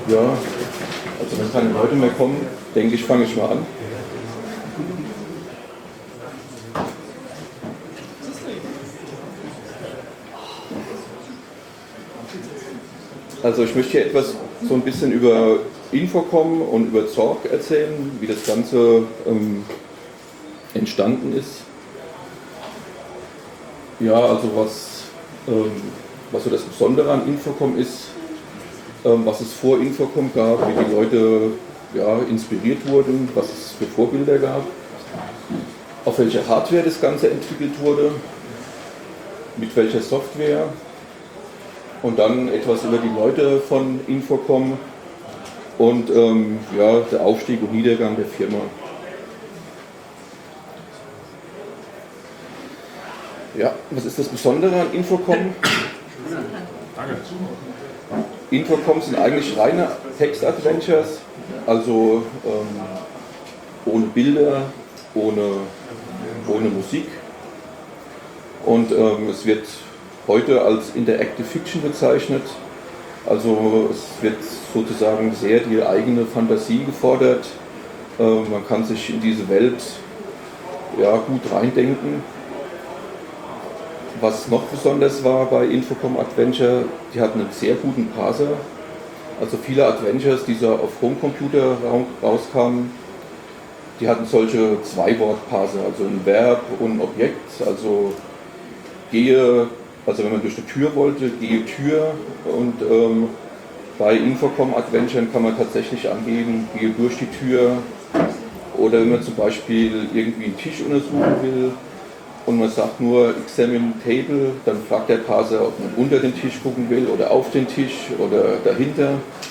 Ja, also wenn keine Leute mehr kommen, denke ich, fange ich mal an. Also ich möchte hier etwas so ein bisschen über Infocom und über Zorg erzählen, wie das Ganze entstanden ist. Ja, also was so das Besondere an Infocom ist, was es vor Infocom gab, wie die Leute inspiriert wurden, was es für Vorbilder gab, auf welcher Hardware das Ganze entwickelt wurde, mit welcher Software und dann etwas über die Leute von Infocom und der Aufstieg und Niedergang der Firma. Ja, was ist das Besondere an Infocom? Infocom sind eigentlich reine Text-Adventures, also ohne Bilder, ohne Musik. Und es wird heute als Interactive Fiction bezeichnet. Also es wird sozusagen sehr die eigene Fantasie gefordert. Man kann sich in diese Welt gut reindenken. Was noch besonders war bei Infocom Adventure, die hatten einen sehr guten Parser. Also viele Adventures, die so auf Homecomputer rauskamen, die hatten solche Zwei-Wort-Parser, also ein Verb und ein Objekt. Also wenn man durch eine Tür wollte, gehe Tür. Und bei Infocom Adventure kann man tatsächlich angeben, gehe durch die Tür. Oder wenn man zum Beispiel irgendwie einen Tisch untersuchen will, und man sagt nur Examine Table, dann fragt der Parser, ob man unter den Tisch gucken will oder auf den Tisch oder dahinter.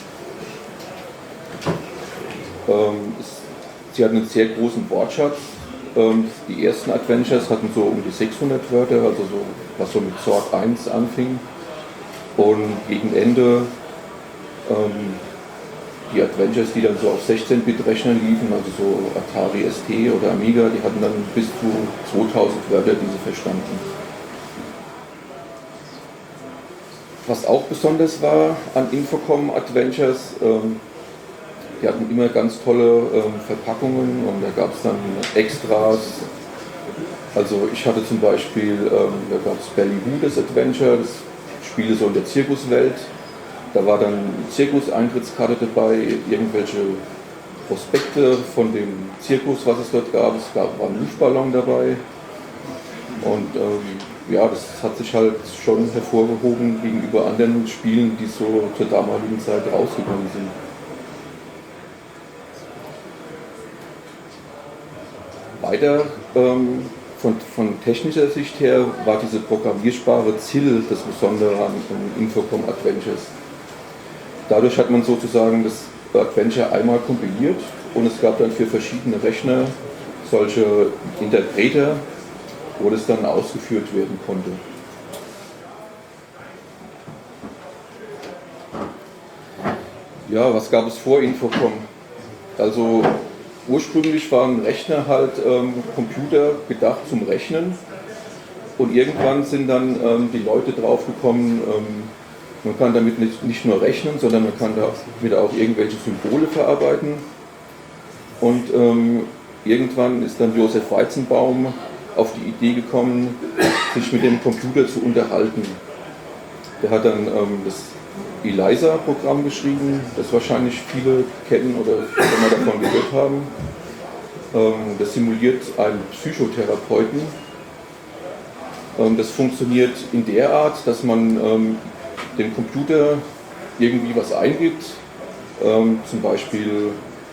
Sie hatten einen sehr großen Wortschatz. Die ersten Adventures hatten so um die 600 Wörter, also so, was so mit Zorg 1 anfing. Und gegen Ende die Adventures, die dann so auf 16-Bit-Rechnern liefen, also so Atari ST oder Amiga, die hatten dann bis zu 2000 Wörter, die sie verstanden. Was auch besonders war an Infocom Adventures, die hatten immer ganz tolle Verpackungen und da gab es dann Extras. Also ich hatte zum Beispiel, da gab es Ballyhoo, das Adventure, das spielte so in der Zirkuswelt. Da war dann eine Zirkuseintrittkarte dabei, irgendwelche Prospekte von dem Zirkus, was es dort gab. War ein Luftballon dabei. Und das hat sich halt schon hervorgehoben gegenüber anderen Spielen, die so zur damaligen Zeit rausgekommen sind. Weiter von technischer Sicht her war diese Programmiersprache ZIL das Besondere an Infocom Adventures. Dadurch hat man sozusagen das Adventure einmal kompiliert und es gab dann für verschiedene Rechner solche Interpreter, wo das dann ausgeführt werden konnte. Ja, was gab es vor Infocom? Also ursprünglich waren Rechner halt Computer gedacht zum Rechnen und irgendwann sind dann die Leute draufgekommen, man kann damit nicht nur rechnen, sondern man kann damit auch irgendwelche Symbole verarbeiten. Und irgendwann ist dann Josef Weizenbaum auf die Idee gekommen, sich mit dem Computer zu unterhalten. Der hat dann das ELIZA-Programm geschrieben, das wahrscheinlich viele kennen oder schon mal davon gehört haben. Das simuliert einen Psychotherapeuten. Das funktioniert in der Art, dass man dem Computer irgendwie was eingibt, zum Beispiel,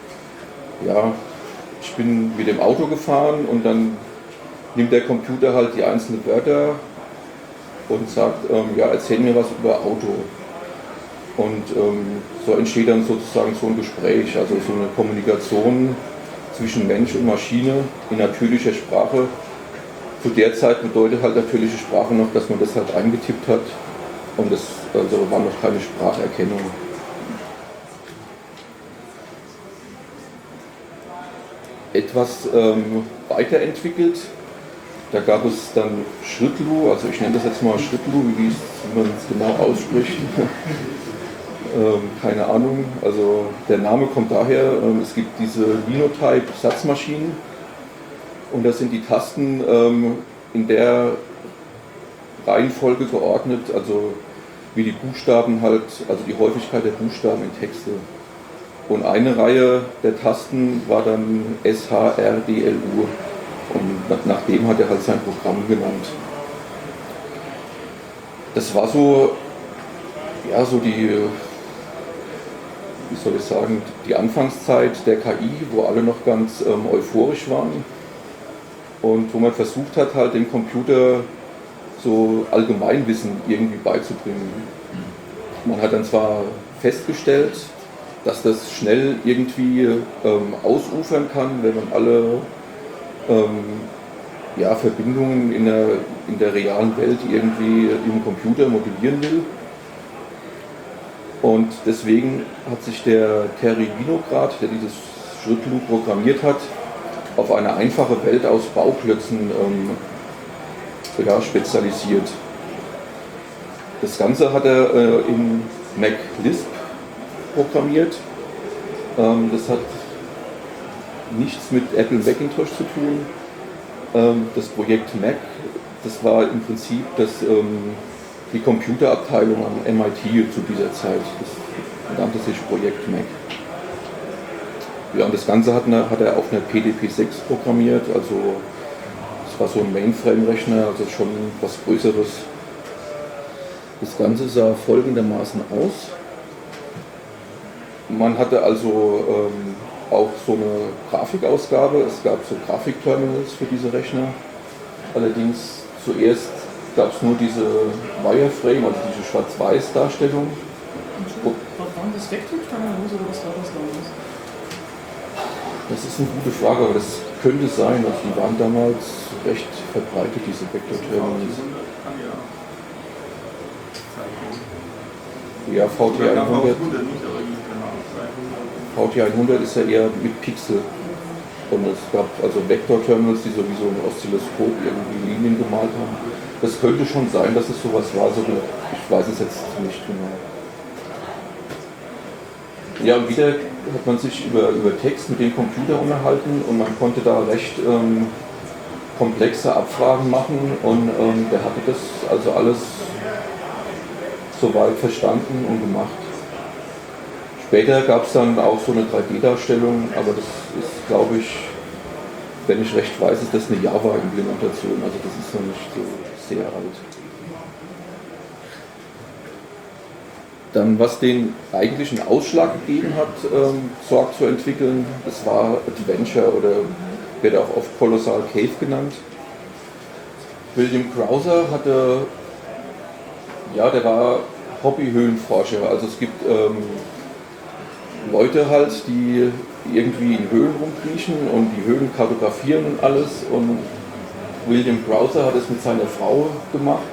ich bin mit dem Auto gefahren und dann nimmt der Computer halt die einzelnen Wörter und sagt, erzähl mir was über Auto. Und so entsteht dann sozusagen so ein Gespräch, also so eine Kommunikation zwischen Mensch und Maschine in natürlicher Sprache. Zu der Zeit bedeutet halt natürliche Sprache noch, dass man das halt eingetippt hat. Und das war noch keine Spracherkennung. Etwas weiterentwickelt, da gab es dann Schrittlu, also ich nenne das jetzt mal Schrittlu, wie man es genau ausspricht. Keine Ahnung, also der Name kommt daher, es gibt diese Linotype-Satzmaschinen und da sind die Tasten in der Reihenfolge geordnet, also wie die Buchstaben halt, also die Häufigkeit der Buchstaben in Texte. Und eine Reihe der Tasten war dann S, H, R, D, L, U und nach dem hat er halt sein Programm genannt. Das war so, ja, so die, wie soll ich sagen, die Anfangszeit der KI, wo alle noch ganz euphorisch waren und wo man versucht hat, halt dem Computer so Allgemeinwissen irgendwie beizubringen. Man hat dann zwar festgestellt, dass das schnell irgendwie ausufern kann, wenn man alle ja, Verbindungen in der realen Welt irgendwie im Computer modellieren will. Und deswegen hat sich der Terry Winograd, der dieses Schrittloop programmiert hat, auf eine einfache Welt aus Bauklötzen ja, spezialisiert. Das Ganze hat er in MacLisp programmiert. Das hat nichts mit Apple Macintosh zu tun. Das Projekt Mac, das war im Prinzip die Computerabteilung am MIT zu dieser Zeit. Das nannte sich Projekt Mac. Ja, und das Ganze hat er auf einer PDP-6 programmiert, also das war so ein Mainframe-Rechner, also schon was Größeres. Das Ganze sah folgendermaßen aus. Man hatte also auch so eine Grafikausgabe, es gab so Grafikterminals für diese Rechner. Allerdings zuerst gab es nur diese Wireframe, also diese Schwarz-Weiß-Darstellung. Waren das Vektorterminals oder was war das damals? Das ist eine gute Frage, aber das könnte sein. Also die waren damals recht verbreitet, diese Vektorterminals. Ja, VT100 ist ja eher mit Pixel. Und es gab also Vektorterminals, die sowieso ein Oszilloskop irgendwie Linien gemalt haben. Das könnte schon sein, dass es sowas war, so, ich weiß es jetzt nicht genau. Ja, und wieder hat man sich über Text mit dem Computer unterhalten und man konnte da recht komplexe Abfragen machen und der hatte das also alles soweit verstanden und gemacht. Später gab es dann auch so eine 3D-Darstellung, aber das ist, glaube ich, wenn ich recht weiß, ist das eine Java-Implementation, also das ist noch nicht so sehr alt. Dann, was den eigentlichen Ausschlag gegeben hat, Zorg zu entwickeln, das war Adventure oder wird auch oft Colossal Cave genannt. William Krauser hatte, ja, der war Hobby-Höhlenforscher, also es gibt Leute halt, die irgendwie in Höhlen rumkriechen und die Höhlen kartografieren und alles, und William Krauser hat es mit seiner Frau gemacht.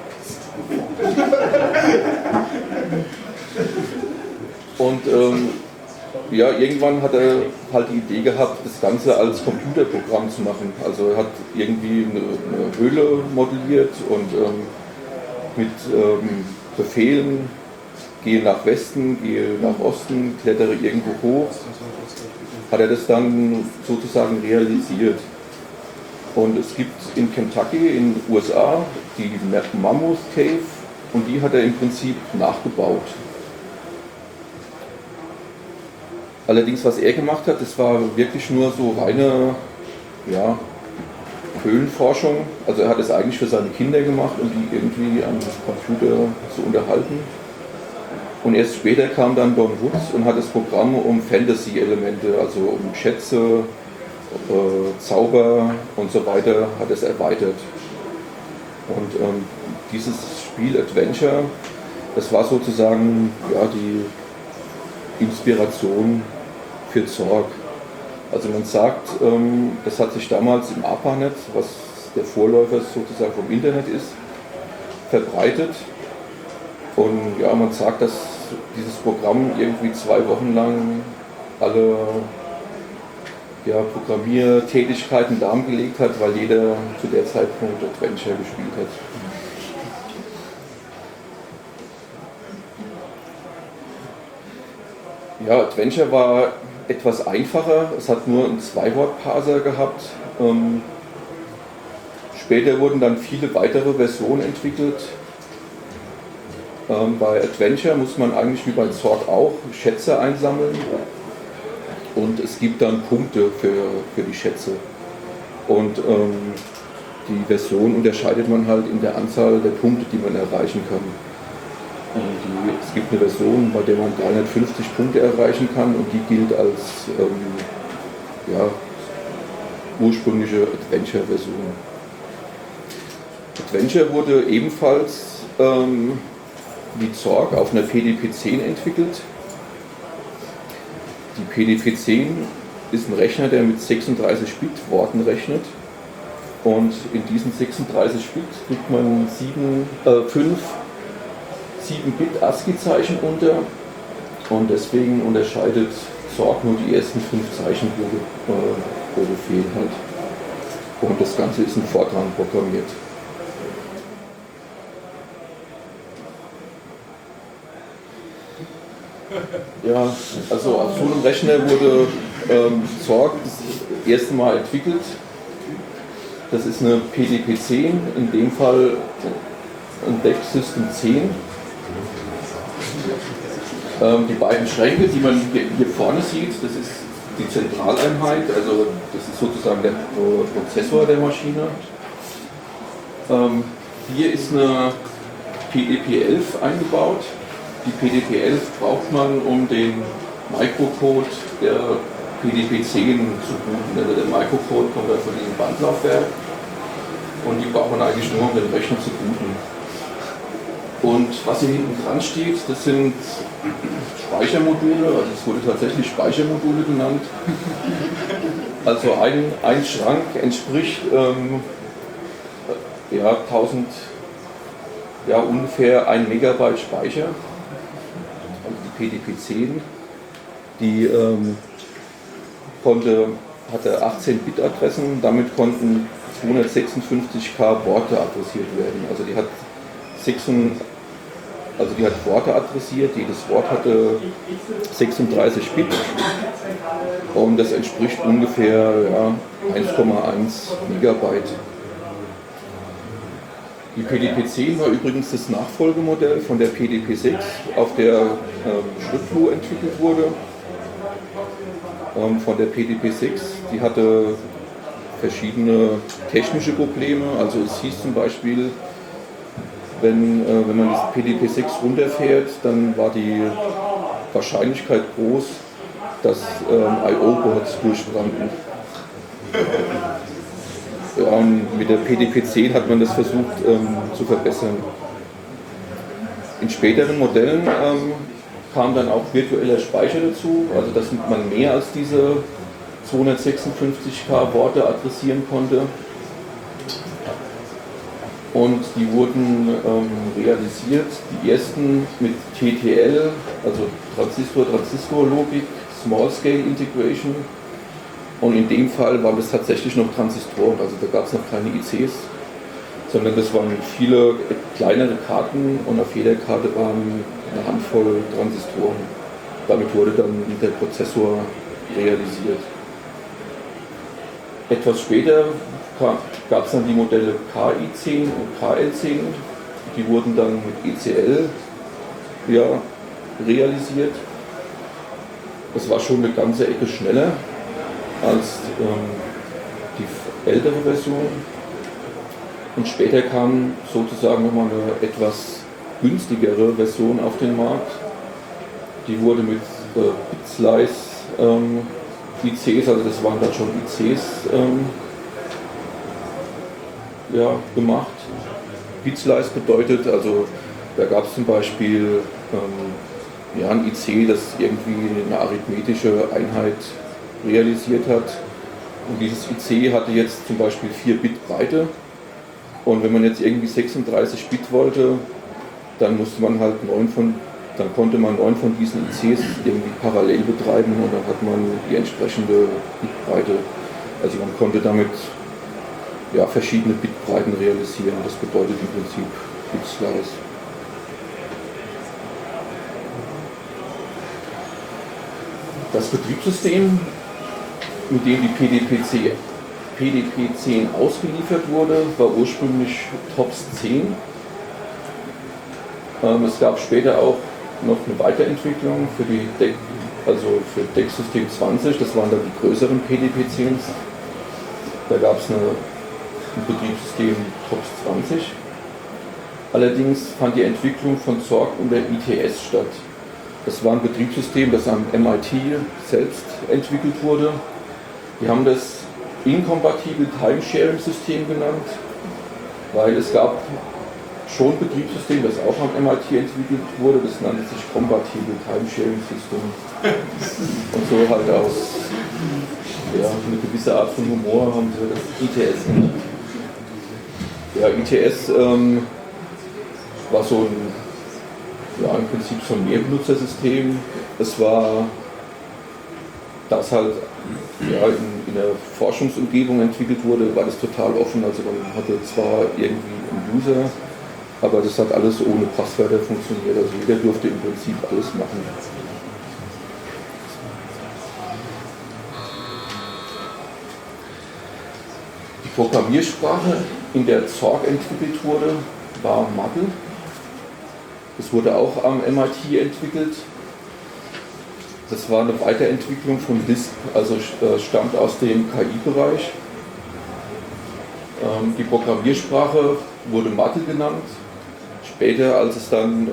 Und ja, irgendwann hat er halt die Idee gehabt, das Ganze als Computerprogramm zu machen. Also er hat irgendwie eine Höhle modelliert und mit Befehlen, gehe nach Westen, gehe nach Osten, klettere irgendwo hoch, hat er das dann sozusagen realisiert. Und es gibt in Kentucky in den USA die Mammoth Cave und die hat er im Prinzip nachgebaut. Allerdings, was er gemacht hat, das war wirklich nur so reine, ja, Höhlenforschung. Also er hat es eigentlich für seine Kinder gemacht, um die irgendwie am Computer zu unterhalten. Und erst später kam dann Don Woods und hat das Programm um Fantasy-Elemente, also um Schätze, Zauber und so weiter, hat es erweitert. Und dieses Spiel Adventure, das war sozusagen, ja, die Inspiration für Zorg. Also man sagt, das hat sich damals im ARPANET, was der Vorläufer sozusagen vom Internet ist, verbreitet. Und ja, man sagt, dass dieses Programm irgendwie 2 Wochen lang alle, ja, Programmiertätigkeiten lahmgelegt hat, weil jeder zu der Zeitpunkt Adventure gespielt hat. Ja, Adventure war etwas einfacher. Es hat nur einen Zwei-Wort-Parser gehabt. Später wurden dann viele weitere Versionen entwickelt. Bei Adventure muss man eigentlich wie bei Zork auch Schätze einsammeln. Und es gibt dann Punkte für die Schätze. Und die Version unterscheidet man halt in der Anzahl der Punkte, die man erreichen kann. Es gibt eine Version, bei der man 350 Punkte erreichen kann und die gilt als ursprüngliche Adventure-Version. Adventure wurde ebenfalls wie Zork auf einer PDP-10 entwickelt. Die PDP-10 ist ein Rechner, der mit 36-Bit-Worten rechnet. Und in diesen 36 Bit kriegt man 5 7-Bit ASCII-Zeichen unter. Und deswegen unterscheidet Zork nur die ersten 5 Zeichen pro Befehl halt. Und das Ganze ist in Fortran programmiert. Ja, also auf so einem Rechner wurde Zork das erste Mal entwickelt. Das ist eine PDP-10, in dem Fall ein DEC System 10. Die beiden Schränke, die man hier vorne sieht, das ist die Zentraleinheit, also das ist sozusagen der Prozessor der Maschine. Hier ist eine PDP-11 eingebaut. Die PDP-11 braucht man, um den Microcode der PDP-10 zu booten. Also der Microcode kommt dann von diesem Bandlaufwerk und die braucht man eigentlich nur, um den Rechner zu booten. Und was hier hinten dran steht, das sind Speichermodule, also es wurde tatsächlich Speichermodule genannt. Also ein Schrank entspricht 1000, ungefähr 1 Megabyte Speicher. Also die PDP-10, die hatte 18 Bit-Adressen, damit konnten 256K Worte adressiert werden. Also die hat Worte adressiert, jedes Wort hatte 36 Bit und das entspricht ungefähr 1,1 Megabyte. Die PDP-10 war übrigens das Nachfolgemodell von der PDP-6, auf der Schriftfluh entwickelt wurde. Von der PDP-6, die hatte verschiedene technische Probleme. Also es hieß zum Beispiel, wenn man das PDP-6 runterfährt, dann war die Wahrscheinlichkeit groß, dass I/O-Boards durchbrannten. Ja, und mit der PDP-10 hat man das versucht zu verbessern. In späteren Modellen kam dann auch virtueller Speicher dazu, also dass man mehr als diese 256K Worte adressieren konnte. Und die wurden realisiert, die ersten mit TTL, also Transistor-Transistor-Logik, Small-Scale Integration. Und in dem Fall waren das tatsächlich noch Transistoren, also da gab es noch keine ICs, sondern das waren viele kleinere Karten und auf jeder Karte waren eine Handvoll Transistoren. Damit wurde dann der Prozessor realisiert. Etwas später gab es dann die Modelle KI10 und KL10, die wurden dann mit ECL realisiert. Das war schon eine ganze Ecke schneller als die ältere Version. Und später kam sozusagen nochmal eine etwas günstigere Version auf den Markt. Die wurde mit Bit-Slice ICs, also das waren dann schon ICs, gemacht. Bit-Slice bedeutet, also da gab es zum Beispiel ein IC, das irgendwie eine arithmetische Einheit realisiert hat. Und dieses IC hatte jetzt zum Beispiel 4 Bit Breite. Und wenn man jetzt irgendwie 36 Bit wollte, dann konnte man 9 von diesen ICs irgendwie parallel betreiben und dann hat man die entsprechende Bitbreite. Also man konnte damit verschiedene Bitbreiten realisieren. Das bedeutet im Prinzip Bit-Slice. Das Betriebssystem, mit dem die PDP-10 ausgeliefert wurde, war ursprünglich TOPS 10. Es gab später auch noch eine Weiterentwicklung für die für DEC-System 20, das waren dann die größeren PDP-10s. Da gab es ein Betriebssystem TOPS 20. Allerdings fand die Entwicklung von Zorg unter ITS statt. Das war ein Betriebssystem, das am MIT selbst entwickelt wurde. Die haben das Incompatible Timesharing-System genannt, weil es gab schon ein Betriebssystem, das auch am MIT entwickelt wurde, das nannte sich Compatible Timesharing-System. Und so halt aus eine gewisse Art von Humor haben sie das ITS genannt. Ja, ITS war so im Prinzip so ein Mehrbenutzersystem. Es war das halt in der Forschungsumgebung entwickelt wurde, war das total offen. Also man hatte zwar irgendwie einen User, aber das hat alles ohne Passwörter funktioniert. Also jeder durfte im Prinzip alles machen. Die Programmiersprache, in der Zorg entwickelt wurde, war MATL. Das wurde auch am MIT entwickelt. Das war eine Weiterentwicklung von Lisp, also stammt aus dem KI-Bereich. Die Programmiersprache wurde MATL genannt. Später, als es dann,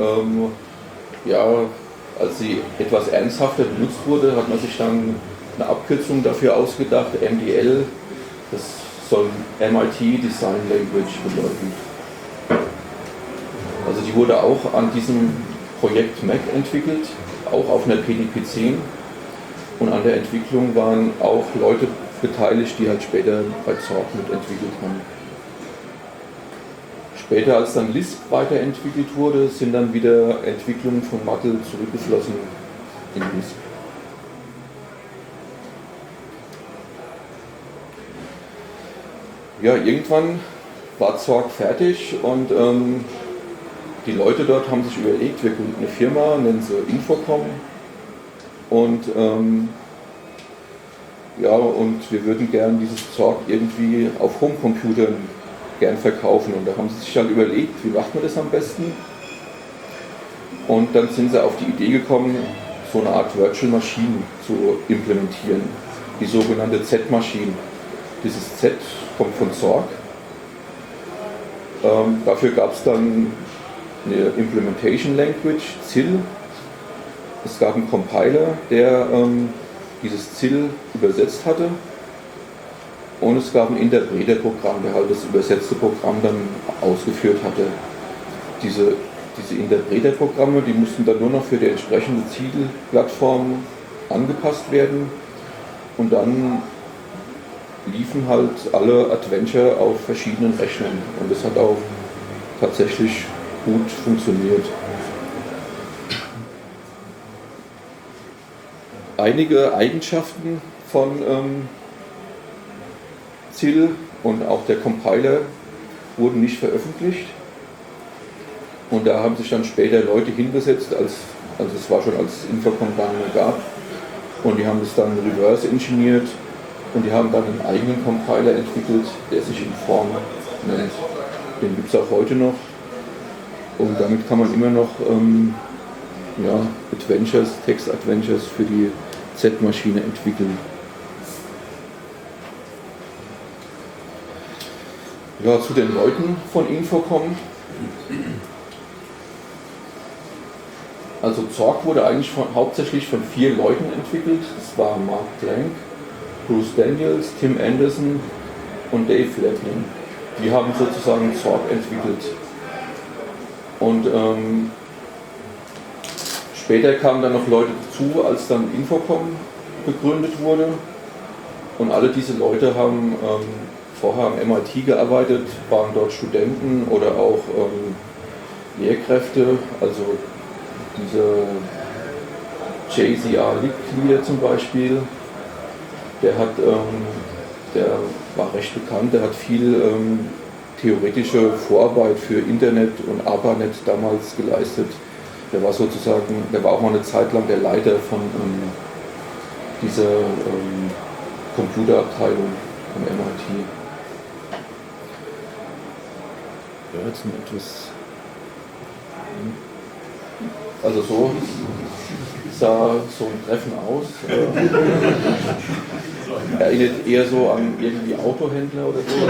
als sie etwas ernsthafter benutzt wurde, hat man sich dann eine Abkürzung dafür ausgedacht, MDL. Das soll MIT Design Language bedeuten. Also die wurde auch an diesem Projekt Mac entwickelt, auch auf einer PDP-10. Und an der Entwicklung waren auch Leute beteiligt, die halt später bei Zorg mitentwickelt haben. Später, als dann Lisp weiterentwickelt wurde, sind dann wieder Entwicklungen von MATL zurückgeflossen in Lisp. Ja, irgendwann war Zorg fertig und die Leute dort haben sich überlegt, wir gründen eine Firma, nennen sie Infocom und wir würden gern dieses Zorg irgendwie auf Homecomputern gern verkaufen. Und da haben sie sich dann überlegt, wie macht man das am besten? Und dann sind sie auf die Idee gekommen, so eine Art Virtual Machine zu implementieren, die sogenannte Z-Maschine. Dieses Z kommt von Zorg. Dafür gab es dann eine Implementation Language, ZIL. Es gab einen Compiler, der dieses ZIL übersetzt hatte. Und es gab ein Interpreterprogramm, der halt das übersetzte Programm dann ausgeführt hatte. Diese Interpreterprogramme, die mussten dann nur noch für die entsprechende Zielplattform angepasst werden. Und dann liefen halt alle Adventure auf verschiedenen Rechnern. Und das hat auch tatsächlich gut funktioniert. Einige Eigenschaften von ZIL und auch der Compiler wurden nicht veröffentlicht. Und da haben sich dann später Leute hingesetzt, also es war schon als Infocom gar nicht mehr gab. Und die haben das dann reverse engineert und die haben dann einen eigenen Compiler entwickelt, der sich Inform nennt. Den gibt es auch heute noch. Und damit kann man immer noch Text-Adventures für die Z-Maschine entwickeln. Ja, zu den Leuten von Infocom. Also Zorg wurde eigentlich hauptsächlich von 4 Leuten entwickelt. Das war Mark Plank, Bruce Daniels, Tim Anderson und Dave Lapin. Die haben sozusagen Zorg entwickelt. Und später kamen dann noch Leute dazu, als dann Infocom gegründet wurde. Und alle diese Leute haben vorher am MIT gearbeitet, waren dort Studenten oder auch Lehrkräfte. Also dieser JCR Licklider zum Beispiel, der war recht bekannt, der hat viel theoretische Vorarbeit für Internet und ARPANET damals geleistet. Der war auch mal eine Zeit lang der Leiter von dieser Computerabteilung am MIT. Ja, jetzt ein etwas. Also so sah so ein Treffen aus. Erinnert eher so an irgendwie Autohändler oder so.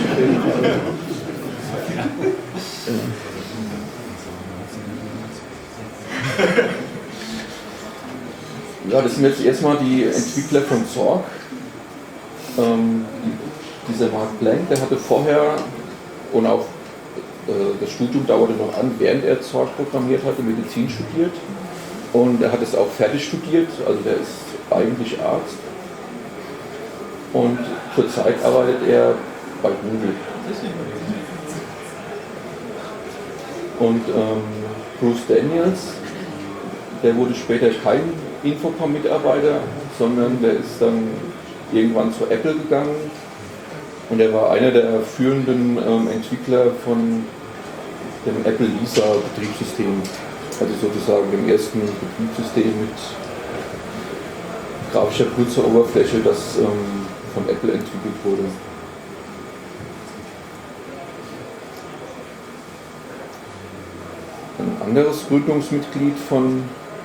Ja, das sind jetzt erstmal die Entwickler von Zork. Dieser Mark Blank, der hatte vorher und auch das Studium dauerte noch an, während er Zork programmiert hatte, Medizin studiert. Und er hat es auch fertig studiert, also der ist eigentlich Arzt. Und zurzeit arbeitet er bei Google. Und Bruce Daniels, der wurde später kein Infocom-Mitarbeiter, sondern der ist dann irgendwann zu Apple gegangen. Und er war einer der führenden Entwickler von dem Apple Lisa Betriebssystem, also sozusagen dem ersten Betriebssystem mit grafischer Benutzeroberfläche, das von Apple entwickelt wurde. Ein anderes Gründungsmitglied von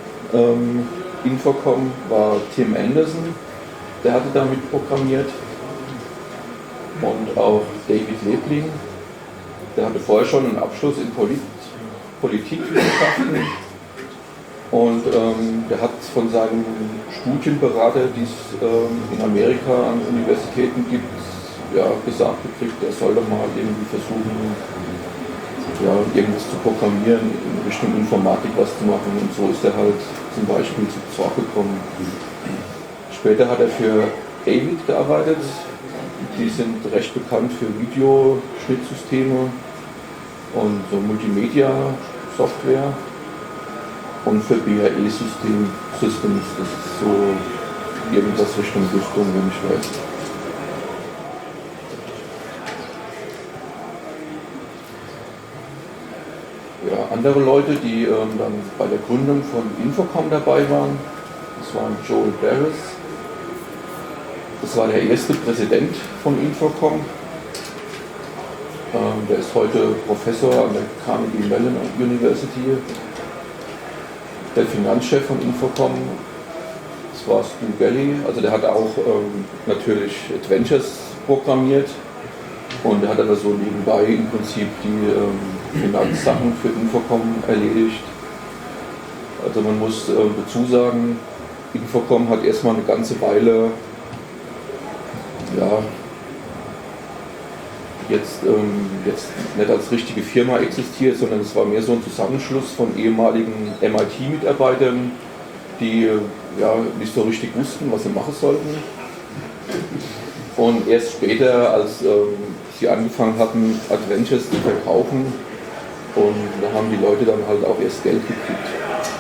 Infocom war Tim Anderson, der hatte damit programmiert. Und auch David Lebling, der hatte vorher schon einen Abschluss in Politikwissenschaften und der hat von seinem Studienberater, die es in Amerika an Universitäten gibt, ja, gesagt gekriegt, er soll doch mal irgendwie versuchen, ja, irgendwas zu programmieren, in Richtung Informatik was zu machen, und so ist er halt zum Beispiel zu Zork gekommen. Später hat er für Avid gearbeitet. Die sind recht bekannt für Videoschnittsysteme und so Multimedia-Software und für BAE-Systems. Das ist so irgendwas Richtung Rüstung, wenn ich weiß. Ja, andere Leute, die dann bei der Gründung von Infocom dabei waren, das waren Joel Barris. Das war der erste Präsident von Infocom. Der ist heute Professor an der Carnegie Mellon University. Der Finanzchef von Infocom, das war Stu Belli. Also der hat auch natürlich Adventures programmiert und der hat aber so nebenbei im Prinzip die Finanzsachen für Infocom erledigt. Also man muss dazu sagen, Infocom hat erstmal eine ganze Weile ja, jetzt nicht als richtige Firma existiert, sondern es war mehr so ein Zusammenschluss von ehemaligen MIT-Mitarbeitern, die ja, nicht so richtig wussten, was sie machen sollten. Und erst später, als sie angefangen hatten, Adventures zu verkaufen, und da haben die Leute dann halt auch erst Geld gekriegt.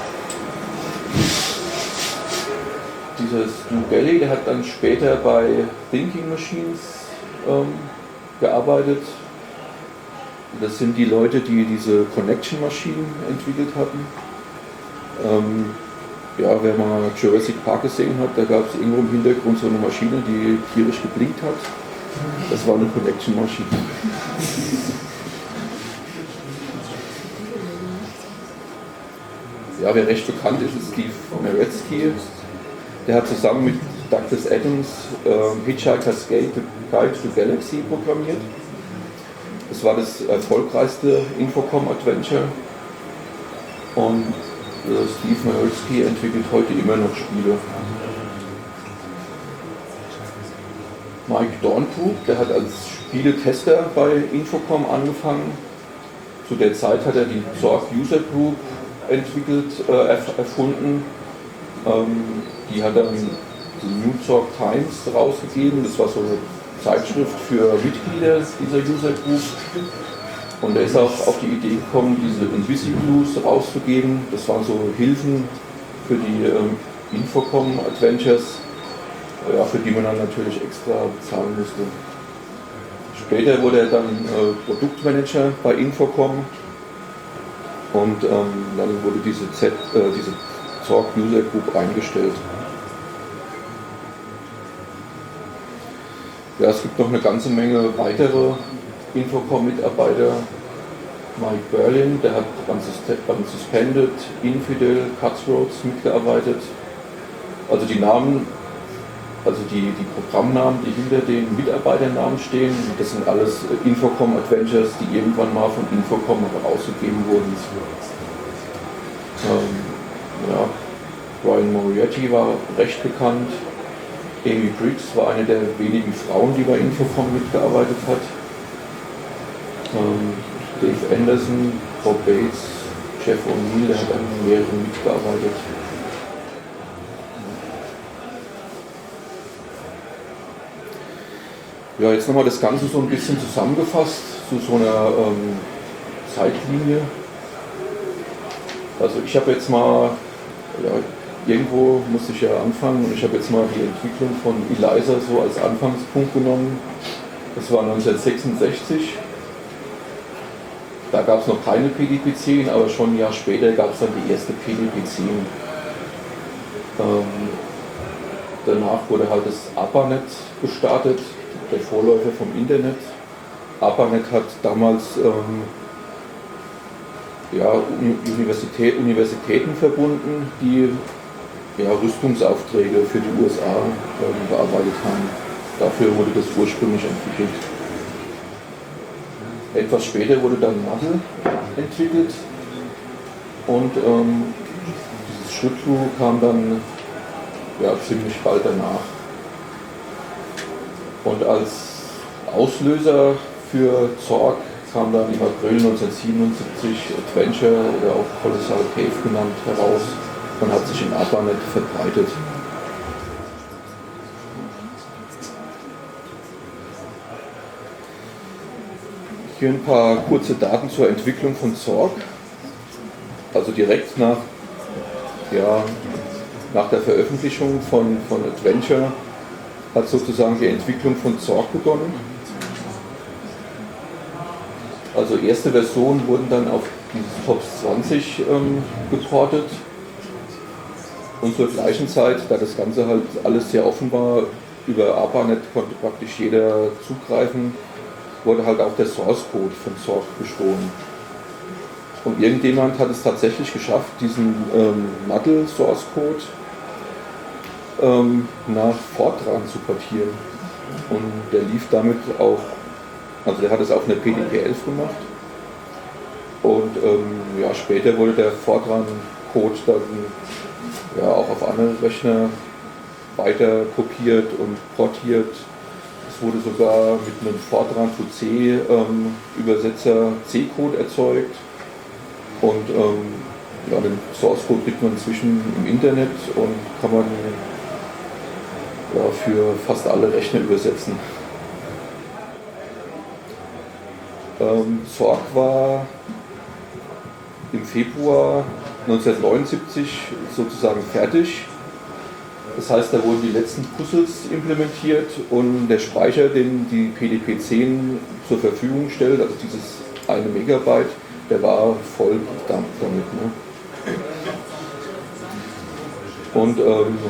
Dieser Stu Belli, der hat dann später bei Thinking Machines gearbeitet. Das sind die Leute, die diese Connection-Maschinen entwickelt hatten. Ja, wer mal Jurassic Park gesehen hat, da gab es irgendwo im Hintergrund so eine Maschine, die tierisch geblinkt hat. Das war eine Connection-Maschine. Ja, wer recht bekannt ist, ist Steve Meretzky. Der hat zusammen mit Douglas Adams Hitchhiker's Guide to Galaxy programmiert. Das war das erfolgreichste Infocom-Adventure. Und Steve Meretzky entwickelt heute immer noch Spiele. Mike Dornbrook, der hat als Spieletester bei Infocom angefangen. Zu der Zeit hat er die Zork User Group erfunden. Die hat dann die New Zork Times rausgegeben. Das war so eine Zeitschrift für Mitglieder dieser User Group. Und er ist auch auf die Idee gekommen, diese Invisiblues rauszugeben. Das waren so Hilfen für die Infocom Adventures, ja, für die man dann natürlich extra bezahlen musste. Später wurde er dann Produktmanager bei Infocom und dann wurde diese Zork User Group eingestellt. Ja, es gibt noch eine ganze Menge weitere Infocom-Mitarbeiter. Mike Berlin, der hat beim Suspended, Infidel, Cutthroats mitgearbeitet. Also die Namen, also die Programmnamen, die hinter den Mitarbeiternamen stehen, das sind alles Infocom Adventures, die irgendwann mal von Infocom herausgegeben wurden. Ja, Brian Moriarty war recht bekannt. Amy Briggs war eine der wenigen Frauen, die bei Infocom mitgearbeitet hat. Dave Anderson, Bob Bates, Jeff O'Neill, der hat an mehreren mitgearbeitet. Ja, jetzt nochmal das Ganze so ein bisschen zusammengefasst zu so einer Zeitlinie. Also ich habe jetzt mal, ja, irgendwo musste ich ja anfangen und ich habe jetzt mal die Entwicklung von ELIZA so als Anfangspunkt genommen. Das war 1966. Da gab es noch keine PDP-10, aber schon ein Jahr später gab es dann die erste PDP-10. Danach wurde halt das ARPANET gestartet, der Vorläufer vom Internet. ARPANET hat damals Universitäten verbunden, die Rüstungsaufträge für die USA bearbeitet haben. Dafür wurde das ursprünglich entwickelt. Etwas später wurde dann Muzzle entwickelt und dieses Schrittflug kam dann ziemlich bald danach. Und als Auslöser für Zork kam dann im April 1977 Adventure oder auch Colossal Cave genannt heraus und hat sich in ARPANET verbreitet. Hier ein paar kurze Daten zur Entwicklung von Zork. Also direkt nach der Veröffentlichung von Adventure hat sozusagen die Entwicklung von Zork begonnen. Also erste Versionen wurden dann auf dieses TOPS 20 geportet. Und zur gleichen Zeit, da das Ganze halt alles sehr offen war, über ARPANET konnte praktisch jeder zugreifen, wurde halt auch der Source Code von Zork gestohlen. Und irgendjemand hat es tatsächlich geschafft, diesen Muddle Source Code nach Fortran zu portieren. Und der lief damit auch, also der hat es auf einer PDP-11 gemacht. Und später wurde der Fortran Code dann auch auf andere Rechner weiter kopiert und portiert. Es wurde sogar mit einem Fortran to C Übersetzer C-Code erzeugt und den Source Code kriegt man inzwischen im Internet und kann man für fast alle Rechner übersetzen. Zork war im Februar 1979 sozusagen fertig. Das heißt, da wurden die letzten Puzzles implementiert und der Speicher, den die PDP-10 zur Verfügung stellt, also dieses 1 Megabyte, der war voll damit. Ne? Und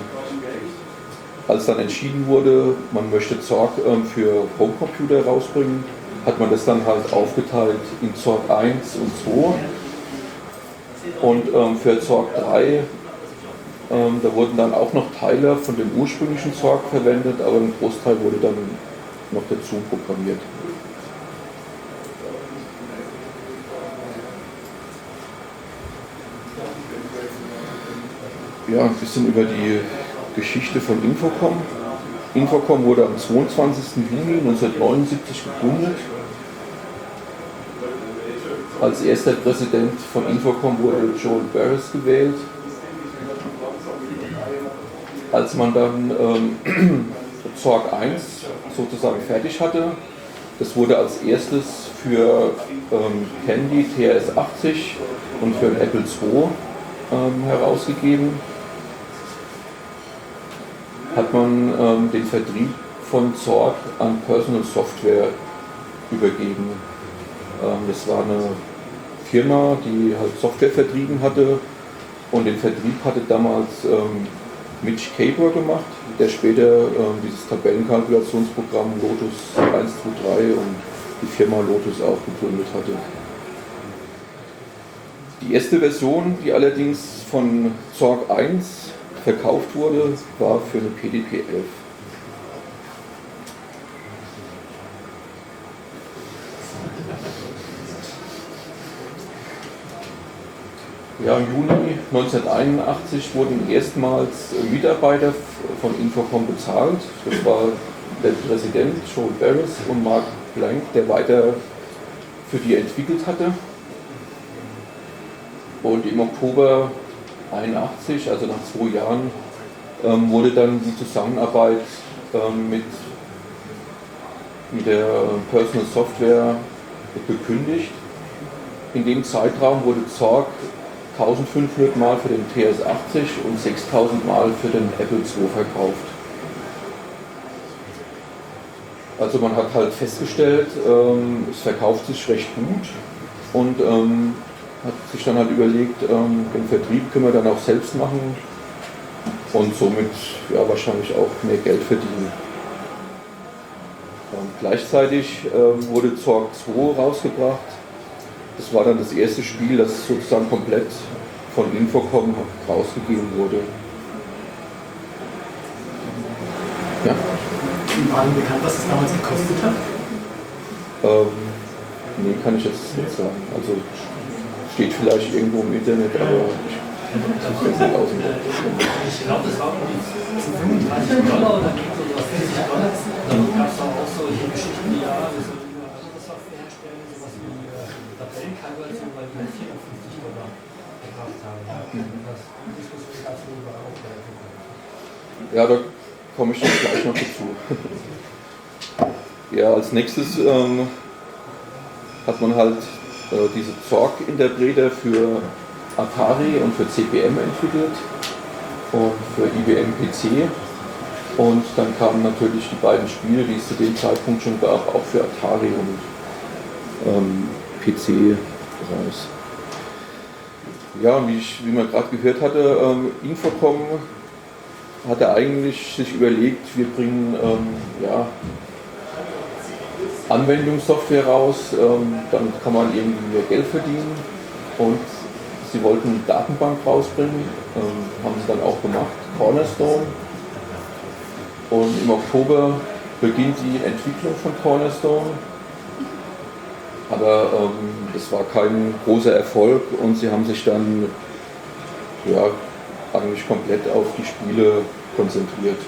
als dann entschieden wurde, man möchte Zork für Homecomputer rausbringen, hat man das dann halt aufgeteilt in Zork 1 und 2. Und für Zork 3 da wurden dann auch noch Teile von dem ursprünglichen Zork verwendet, aber ein Großteil wurde dann noch dazu programmiert. Ja, ein bisschen über die Geschichte von Infocom. Infocom wurde am 22. Juni 1979 gegründet. Als erster Präsident von Infocom wurde Joel Barris gewählt. Als man dann Zork 1 sozusagen fertig hatte, das wurde als erstes für Tandy TRS-80 und für den Apple II herausgegeben, hat man den Vertrieb von Zork an Personal Software übergeben. Das war eine Firma, die halt Software vertrieben hatte und den Vertrieb hatte damals Mitch Capor gemacht, der später dieses Tabellenkalkulationsprogramm Lotus 123 und die Firma Lotus auch gegründet hatte. Die erste Version, die allerdings von Zorg 1 verkauft wurde, war für eine PDP-11. Ja, im Juni 1981 wurden erstmals Mitarbeiter von Infocom bezahlt. Das war der Präsident Joe Barris und Mark Blank, der weiter für die entwickelt hatte. Und im Oktober 1981, also nach 2 Jahren, wurde dann die Zusammenarbeit mit der Personal Software gekündigt. In dem Zeitraum wurde Zorg 1500 Mal für den TS-80 und 6000 Mal für den Apple II verkauft. Also man hat halt festgestellt, es verkauft sich recht gut und hat sich dann halt überlegt, den Vertrieb können wir dann auch selbst machen und somit ja, wahrscheinlich auch mehr Geld verdienen. Gleichzeitig wurde Zorg 2 rausgebracht. Das war dann das erste Spiel, das sozusagen komplett von Infocom rausgegeben wurde. Ja. War Ihnen bekannt, was es damals gekostet hat? Nee, kann ich jetzt nicht sagen. Also steht vielleicht irgendwo im Internet, aber ich kann es nicht aus. Ich glaube, das war um die $35 oder ging so was $40. Dann gab es auch solche Geschichten, die ja, wir sollten über andere Software herstellen, sowas wie Tabellenkalkulation, weil die $54 gekauft haben. Das Diskussion gab es überall auch bei der Verkauf. Ja, da komme ich jetzt gleich noch dazu. Ja, als nächstes hat man halt diese Zorg-Interpreter für Atari und für CP/M entwickelt und für IBM PC. Und dann kamen natürlich die beiden Spiele, die es zu dem Zeitpunkt schon gab, auch für Atari und PC raus. Ja, wie man gerade gehört hatte, Infocom hatte eigentlich sich überlegt, wir bringen Anwendungssoftware raus, damit kann man irgendwie mehr Geld verdienen und sie wollten eine Datenbank rausbringen, haben sie dann auch gemacht, Cornerstone. Und im Oktober beginnt die Entwicklung von Cornerstone, aber das war kein großer Erfolg und sie haben sich dann eigentlich komplett auf die Spiele konzentriert.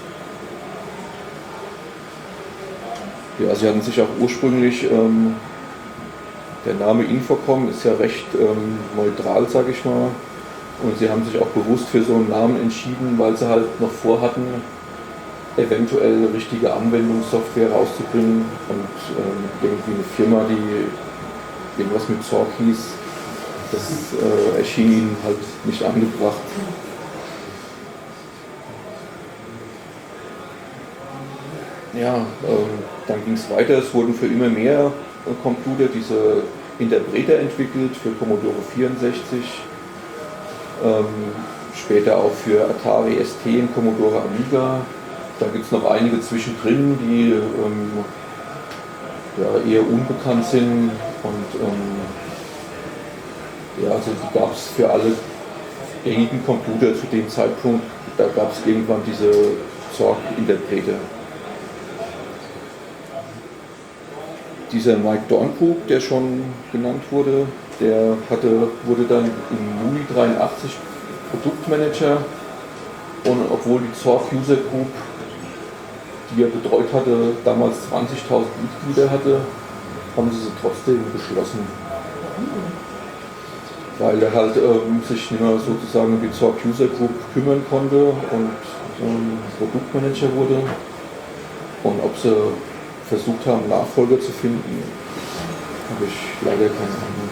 Ja, sie hatten sich auch ursprünglich, der Name Infocom ist ja recht neutral, sage ich mal, und sie haben sich auch bewusst für so einen Namen entschieden, weil sie halt noch vorhatten, eventuell richtige Anwendungssoftware rauszubringen und irgendwie eine Firma, die irgendwas mit Zorg hieß, das erschien ihnen halt nicht angebracht. Ja, dann ging es weiter, es wurden für immer mehr Computer diese Interpreter entwickelt, für Commodore 64, später auch für Atari ST und Commodore Amiga. Da gibt es noch einige zwischendrin, die eher unbekannt sind und also die gab es für alle gängigen Computer zu dem Zeitpunkt, da gab es irgendwann diese Zorg-Interpreter. Dieser Mike Dornbrook, der schon genannt wurde, der wurde dann im Juli 1983 Produktmanager und obwohl die Zorg User Group, die er betreut hatte, damals 20.000 Mitglieder hatte, haben sie trotzdem geschlossen. Weil er halt sich nicht mehr sozusagen um die Zorg User Group kümmern konnte und Produktmanager wurde. Und ob sie versucht haben, Nachfolger zu finden, habe ich leider keine Ahnung.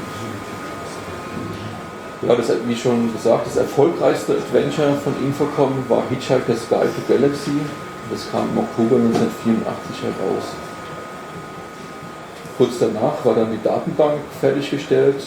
Ja, das, wie schon gesagt, das erfolgreichste Adventure von Infocom war Hitchhiker's Guide to Galaxy. Das kam im Oktober 1984 heraus. Kurz danach war dann die Datenbank fertiggestellt,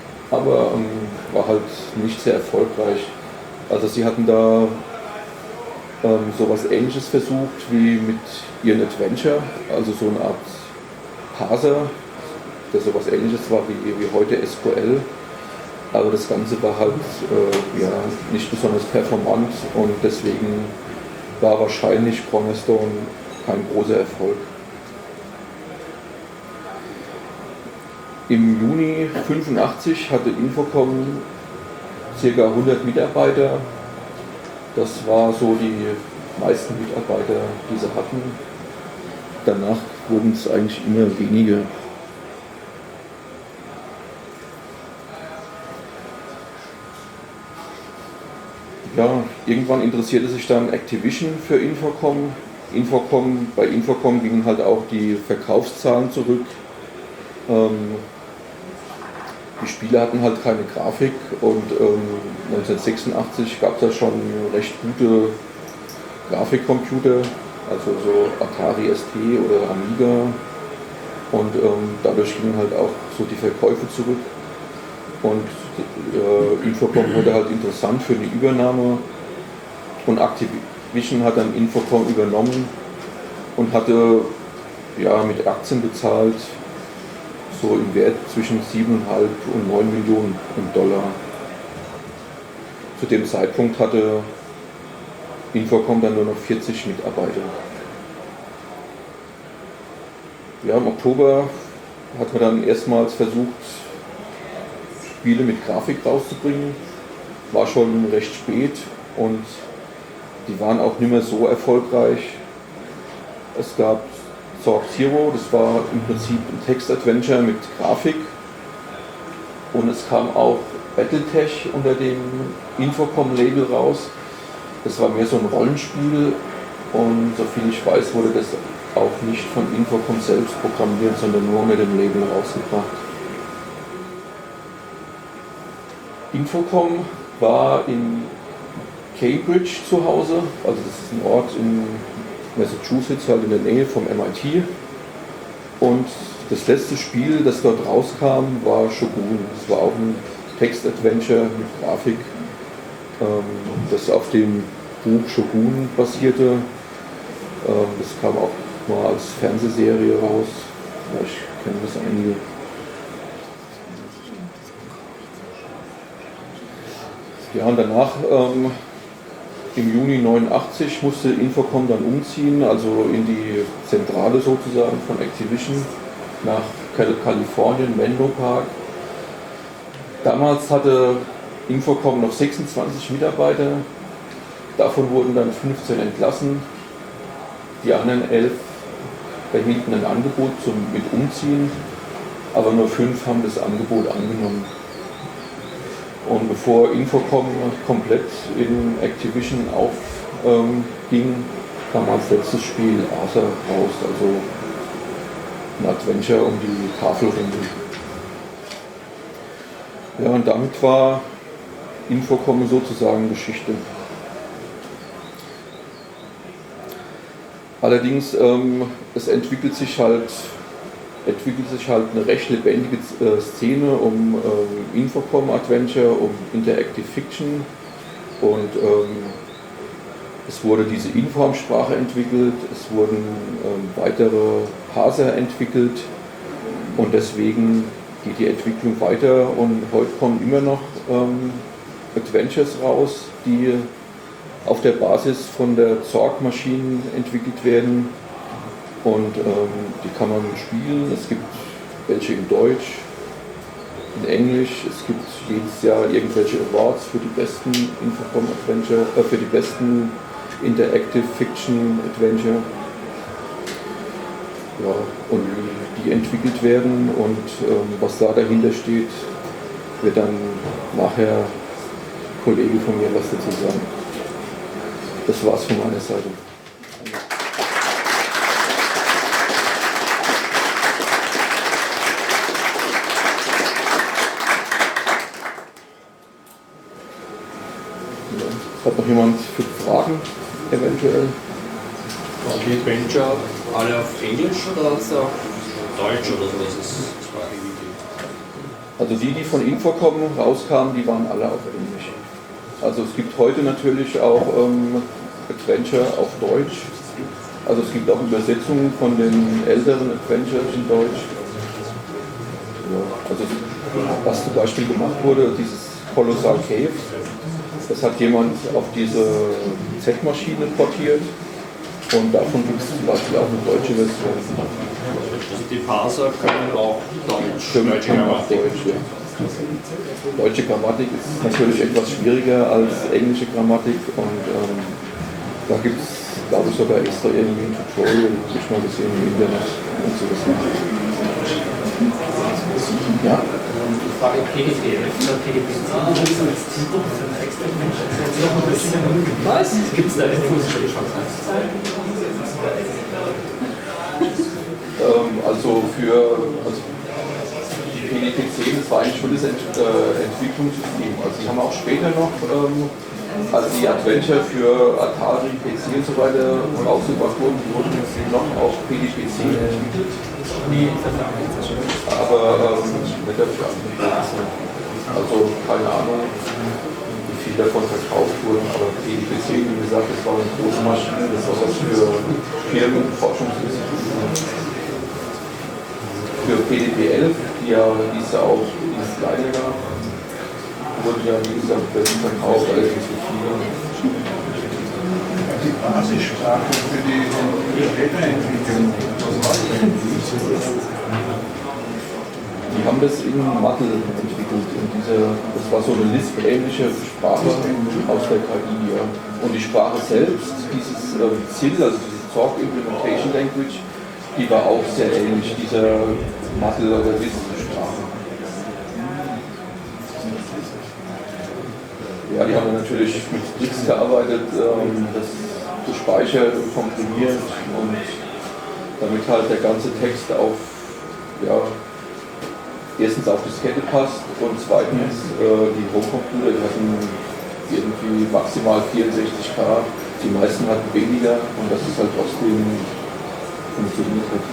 aber war halt nicht sehr erfolgreich. Also sie hatten da sowas Ähnliches versucht wie mit ihren Adventure, also so eine Art Parser, der sowas Ähnliches war wie heute SQL. Aber das Ganze war halt nicht besonders performant und deswegen war wahrscheinlich Cornerstone kein großer Erfolg. Im Juni 1985 hatte Infocom ca. 100 Mitarbeiter. Das war so die meisten Mitarbeiter, die sie hatten. Danach wurden es eigentlich immer weniger. Ja, irgendwann interessierte sich dann Activision für Infocom. Bei Infocom gingen halt auch die Verkaufszahlen zurück. Die Spiele hatten halt keine Grafik und 1986 gab es da schon recht gute Grafikcomputer, also so Atari ST oder Amiga, und dadurch gingen halt auch so die Verkäufe zurück. Und Infocom wurde halt interessant für die Übernahme und Activision hat dann Infocom übernommen und hatte mit Aktien bezahlt, so im Wert zwischen 7,5 und 9 Millionen $. Zu dem Zeitpunkt hatte Infocom dann nur noch 40 Mitarbeiter. Ja, im Oktober hat man dann erstmals versucht, Spiele mit Grafik rauszubringen. War schon recht spät und die waren auch nicht mehr so erfolgreich. Es gab Zork Zero, das war im Prinzip ein Text-Adventure mit Grafik. Und es kam auch Battletech unter dem Infocom-Label raus. Das war mehr so ein Rollenspiel und soviel ich weiß, wurde das auch nicht von Infocom selbst programmiert, sondern nur unter dem Label rausgebracht. Infocom war in Cambridge zu Hause, also das ist ein Ort in Massachusetts, halt in der Nähe vom MIT. Und das letzte Spiel, das dort rauskam, war Shogun. Das war auch ein Text-Adventure mit Grafik, das auf dem Buch Shogun basierte. Das kam auch mal als Fernsehserie raus. Vielleicht kennen das einige. Ja, und danach, im Juni 1989, musste Infocom dann umziehen, also in die Zentrale sozusagen von Activision nach Kalifornien, Menlo Park. Damals hatte Infocom noch 26 Mitarbeiter, davon wurden dann 15 entlassen. Die anderen 11 erhielten ein Angebot mit Umziehen, aber nur 5 haben das Angebot angenommen. Und bevor Infocom komplett in Activision aufging, kam als letztes Spiel Arthur raus, also ein Adventure um die Tafelrunde. Ja, und damit war Infocom sozusagen Geschichte. Allerdings, es entwickelt sich halt eine recht lebendige Szene um Infocom Adventure, um Interactive Fiction, und es wurde diese Inform-Sprache entwickelt, es wurden weitere Parser entwickelt und deswegen geht die Entwicklung weiter und heute kommen immer noch Adventures raus, die auf der Basis von der Zork-Maschine entwickelt werden. Und die kann man spielen. Es gibt welche in Deutsch, in Englisch. Es gibt jedes Jahr irgendwelche Awards für die besten Infocom Adventure, für die besten Interactive Fiction Adventure. Ja, und wie die entwickelt werden und was da dahinter steht, wird dann nachher ein Kollege von mir was dazu sagen. Das war's von meiner Seite. Hat noch jemand für Fragen eventuell? Waren die Adventure alle auf Englisch oder hat es auch Deutsch oder sowas als Sprache gegeben? Also die von Infocom rauskamen, die waren alle auf Englisch. Also es gibt heute natürlich auch Adventure auf Deutsch. Also es gibt auch Übersetzungen von den älteren Adventures in Deutsch. Ja, also was zum Beispiel gemacht wurde, dieses Colossal Cave, das hat jemand auf diese Z-Maschine portiert und davon gibt es zum Beispiel auch eine deutsche Version. Also die Parser können auch Deutsch, Können deutsche auch Grammatik. Deutsch, ja. Deutsche Grammatik ist natürlich etwas schwieriger als englische Grammatik und da gibt es, glaube ich, sogar extra irgendwie ein Tutorial, das ich mal gesehen im Internet und so was. Ja. Die Frage PDP oder PDP. Was? Gibt es da Infos für die Also die PDP-10, das war eigentlich schon das Entwicklungssystem. Also die haben auch später noch, als die Adventure für Atari, PC und so weiter rausgebracht wurden, wurden noch auf PDP-10 entwickelt. Aber nicht dafür angeboten. Also keine Ahnung, wie viel davon verkauft wurden, aber PDP-10, wie gesagt, das war eine große Maschine, das war das für Firmen, Forschungsinstitute. Für PDP-11, die ja diese auch dieses kleine gab, wurde ja wie gesagt besser verkauft, allerdings nicht viele. Die Basissprache für die Späterentwicklung, was war Die haben das in Mattel entwickelt. Das war so eine Lisp-ähnliche Sprache aus der KI. Ja. Und die Sprache selbst, dieses ZIL, also diese Zorg Implementation Language, die war auch sehr ähnlich dieser Mattel- oder Lisp-Sprache. Ja, die haben dann natürlich mit Tricks gearbeitet, das gespeichert und komprimiert und damit halt der ganze Text auf, ja, erstens auf Diskette passt und zweitens die Homecomputer, die hatten irgendwie maximal 64K, die meisten hatten weniger und das ist halt trotzdem funktioniert hat.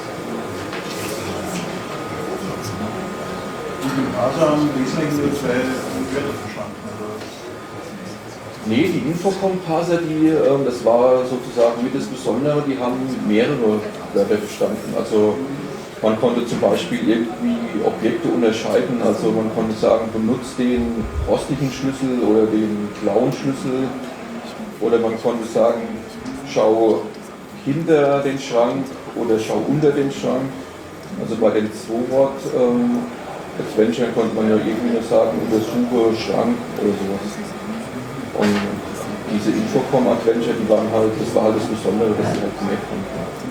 Und im Parser haben wesentlich nur zwei Wörter verstanden, oder? Nee, die Infocom-Parser, das war sozusagen mit das Besondere, die haben mehrere Wörter verstanden. Also man konnte zum Beispiel irgendwie Objekte unterscheiden, also man konnte sagen, benutzt den rostigen Schlüssel oder den blauen Schlüssel, oder man konnte sagen, schau hinter den Schrank oder schau unter den Schrank. Also bei den Zwei-Wort Adventure konnte man ja irgendwie nur sagen, untersuche Schrank oder sowas. Und diese Infocom Adventure, das war halt das Besondere, dass sie halt gemerkt haben.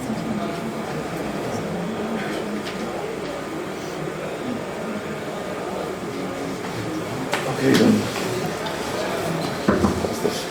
Okay, dann passt das.